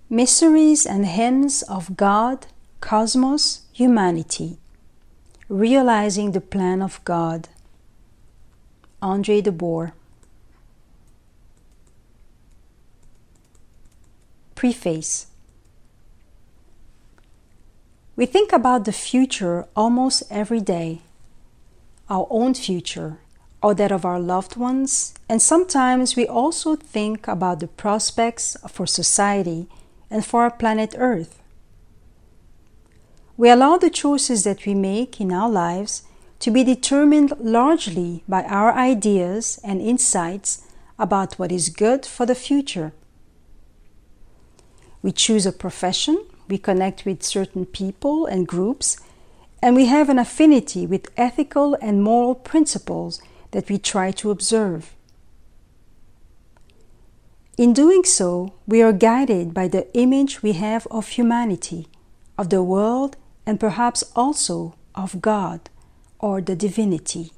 Mysteries and Hymns of God, Cosmos, Humanity. Realizing the Plan of God. André Deboer. Preface. We think about the future almost every day. Our own future, or that of our loved ones, and sometimes we also think about the prospects for society and for our planet Earth. We allow the choices that we make in our lives to be determined largely by our ideas and insights about what is good for the future. We choose a profession, we connect with certain people and groups, and we have an affinity with ethical and moral principles that we try to observe. In doing so, we are guided by the image we have of humanity, of the world, and perhaps also of God or the divinity.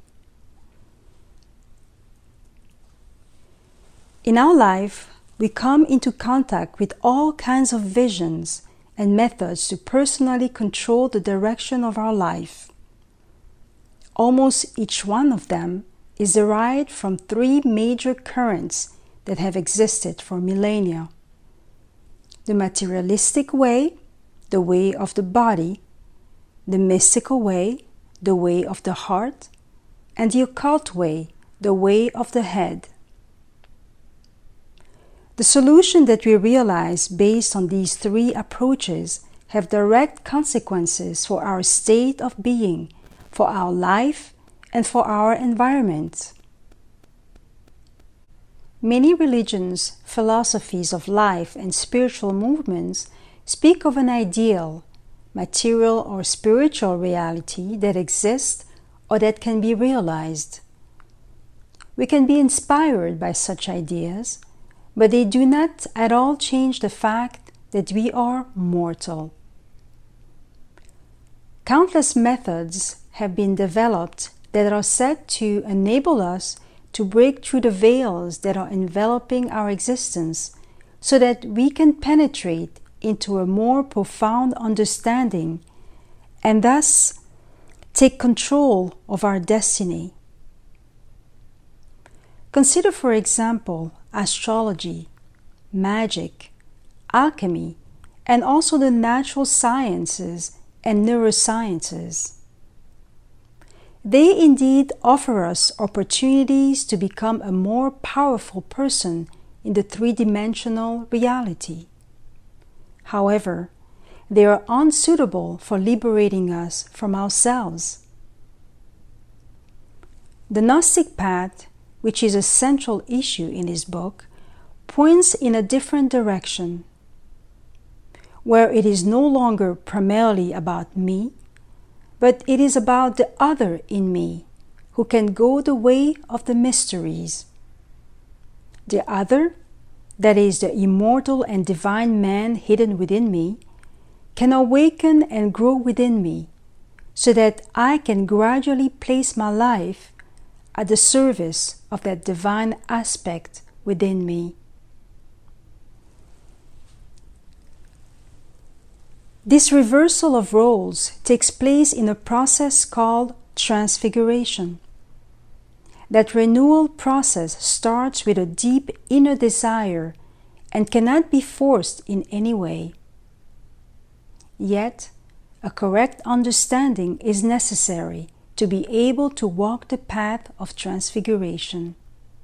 In our life, we come into contact with all kinds of visions and methods to personally control the direction of our life. Almost each one of them is derived from three major currents that have existed for millennia: the materialistic way, the way of the body, the mystical way, the way of the heart, and the occult way, the way of the head. The solution that we realize based on these three approaches have direct consequences for our state of being, for our life, and for our environment. Many religions, philosophies of life, and spiritual movements speak of an ideal, material or spiritual reality that exists or that can be realized. We can be inspired by such ideas, but they do not at all change the fact that we are mortal. Countless methods have been developed that are said to enable us to break through the veils that are enveloping our existence so that we can penetrate into a more profound understanding and thus take control of our destiny. Consider, for example, astrology, magic, alchemy, and also the natural sciences and neurosciences. They indeed offer us opportunities to become a more powerful person in the three-dimensional reality. However, they are unsuitable for liberating us from ourselves. The Gnostic path, which is a central issue in this book, points in a different direction, where it is no longer primarily about me, but it is about the other in me, who can go the way of the mysteries. The other, that is the immortal and divine man hidden within me, can awaken and grow within me, so that I can gradually place my life at the service of that divine aspect within me. This reversal of roles takes place in a process called transfiguration. That renewal process starts with a deep inner desire and cannot be forced in any way. Yet, a correct understanding is necessary to be able to walk the path of transfiguration.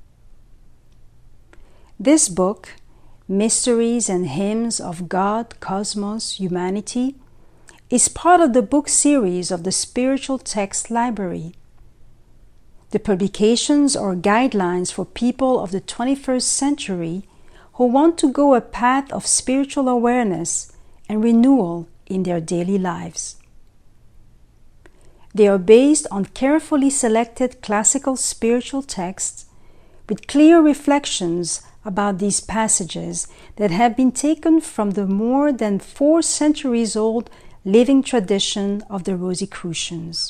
This book, Mysteries and Hymns of God, Cosmos, Humanity, is part of the book series of the Spiritual Text Library. The publications are guidelines for people of the 21st century who want to go a path of spiritual awareness and renewal in their daily lives. They are based on carefully selected classical spiritual texts with clear reflections about these passages that have been taken from the more than 4 centuries old living tradition of the Rosicrucians.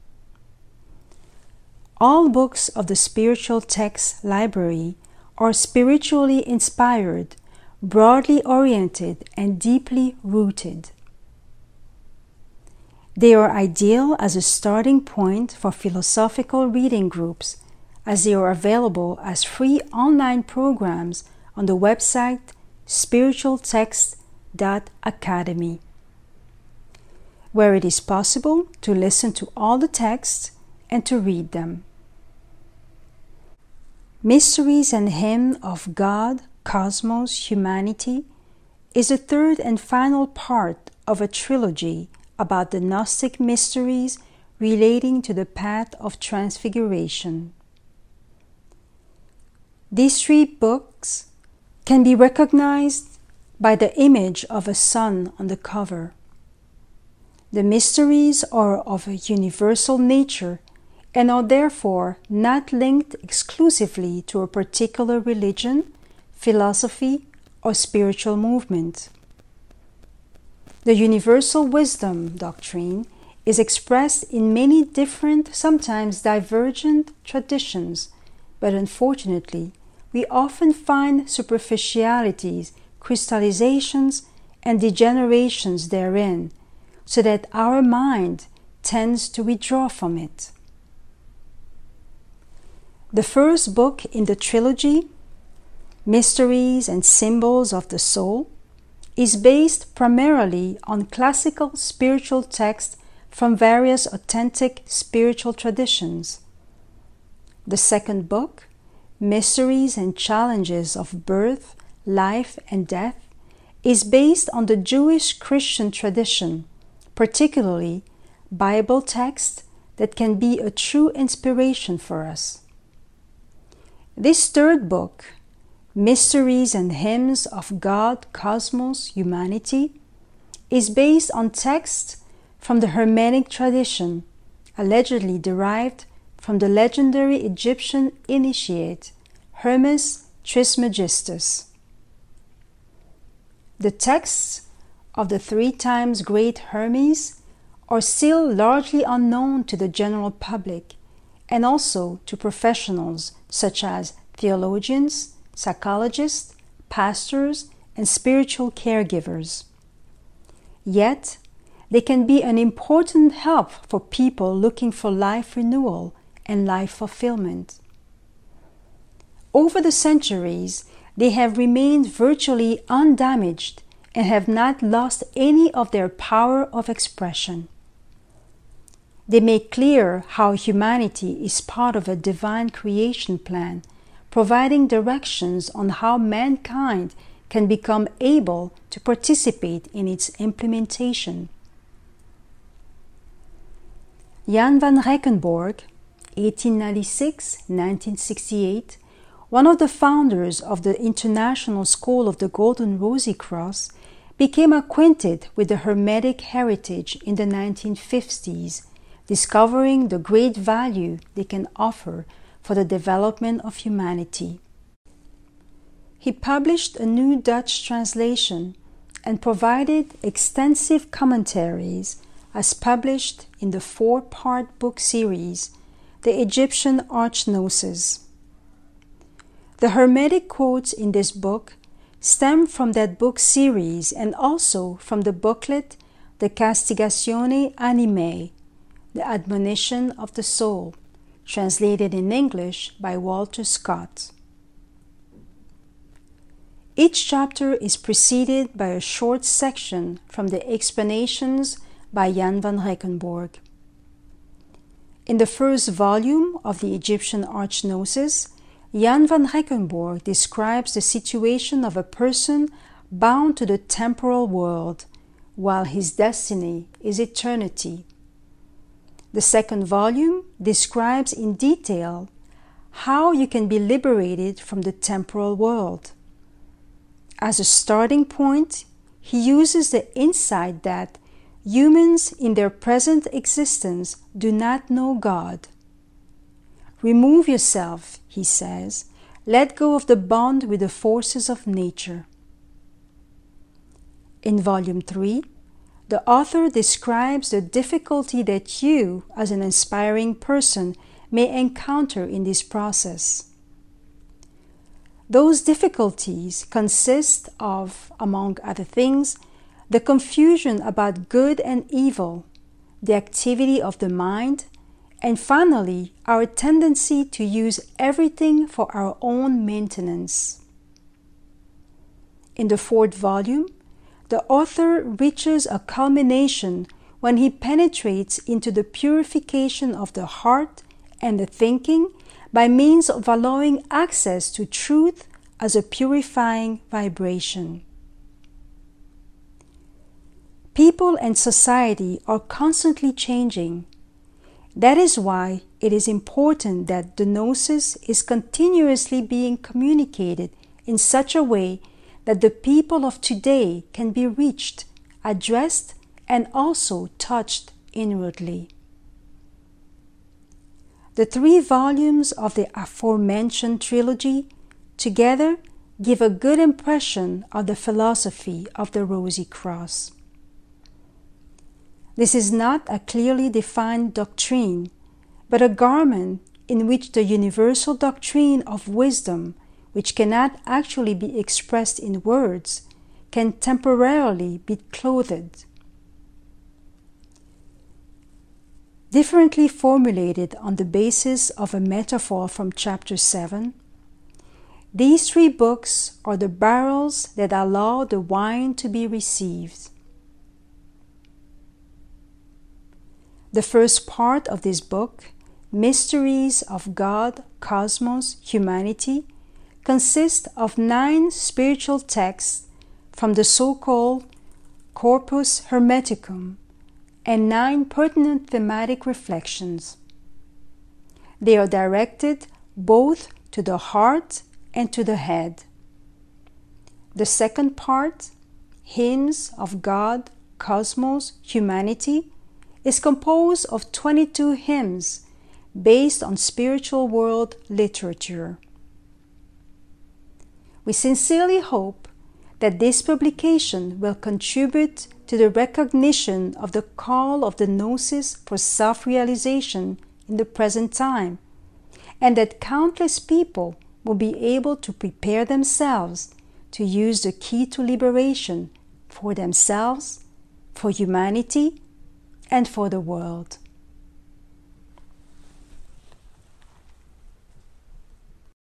All books of the Spiritual Text Library are spiritually inspired, broadly oriented and deeply rooted. They are ideal as a starting point for philosophical reading groups, as they are available as free online programs on the website spiritualtext.academy, where it is possible to listen to all the texts and to read them. Mysteries and Hymn of God, Cosmos, Humanity is the third and final part of a trilogy about the Gnostic mysteries relating to the path of transfiguration. These 3 books can be recognized by the image of a sun on the cover. The mysteries are of a universal nature and are therefore not linked exclusively to a particular religion, philosophy, or spiritual movement. The universal wisdom doctrine is expressed in many different, sometimes divergent traditions, but unfortunately, we often find superficialities, crystallizations, and degenerations therein, so that our mind tends to withdraw from it. The first book in the trilogy, Mysteries and Symbols of the Soul, is based primarily on classical spiritual texts from various authentic spiritual traditions. The second book, Mysteries and Challenges of Birth, Life, and Death, is based on the Jewish Christian tradition, particularly Bible texts that can be a true inspiration for us. This third book, Mysteries and Hymns of God, Cosmos, Humanity, is based on texts from the Hermetic tradition, allegedly derived from the legendary Egyptian initiate Hermes Trismegistus. The texts of the 3 times great Hermes are still largely unknown to the general public and also to professionals such as theologians, psychologists, pastors, and spiritual caregivers. Yet, they can be an important help for people looking for life renewal and life fulfillment. Over the centuries, they have remained virtually undamaged and have not lost any of their power of expression. They make clear how humanity is part of a divine creation plan, providing directions on how mankind can become able to participate in its implementation. Jan van Reichenborgh, 1896-1968, one of the founders of the International School of the Golden Rosy Cross, became acquainted with the Hermetic heritage in the 1950s, discovering the great value they can offer for the development of humanity. He published a new Dutch translation and provided extensive commentaries as published in the 4-part book series, The Egyptian Archgnosis. The Hermetic quotes in this book stem from that book series and also from the booklet De Castigatione Animae, The Admonition of the Soul, translated in English by Walter Scott. Each chapter is preceded by a short section from the explanations by Jan van Reichenborgh. In the first volume of the Egyptian Archgnosis, Jan van Reichenborgh describes the situation of a person bound to the temporal world, while his destiny is eternity. The second volume describes in detail how you can be liberated from the temporal world. As a starting point, he uses the insight that humans in their present existence do not know God. Remove yourself, he says, let go of the bond with the forces of nature. In Volume 3, the author describes the difficulty that you, as an aspiring person, may encounter in this process. Those difficulties consist of, among other things, the confusion about good and evil, the activity of the mind, and finally, our tendency to use everything for our own maintenance. In the fourth volume, the author reaches a culmination when he penetrates into the purification of the heart and the thinking by means of allowing access to truth as a purifying vibration. People and society are constantly changing. That is why it is important that the Gnosis is continuously being communicated in such a way that the people of today can be reached, addressed, and also touched inwardly. The 3 volumes of the aforementioned trilogy together give a good impression of the philosophy of the Rosy Cross. This is not a clearly defined doctrine, but a garment in which the universal doctrine of wisdom, which cannot actually be expressed in words, can temporarily be clothed. Differently formulated on the basis of a metaphor from chapter 7, these 3 books are the barrels that allow the wine to be received. The first part of this book, Mysteries of God, Cosmos, Humanity, consists of 9 spiritual texts from the so-called Corpus Hermeticum and 9 pertinent thematic reflections. They are directed both to the heart and to the head. The second part, Hymns of God, Cosmos, Humanity, is composed of 22 hymns based on spiritual world literature. We sincerely hope that this publication will contribute to the recognition of the call of the Gnosis for self-realization in the present time, and that countless people will be able to prepare themselves to use the key to liberation for themselves, for humanity, and for the world.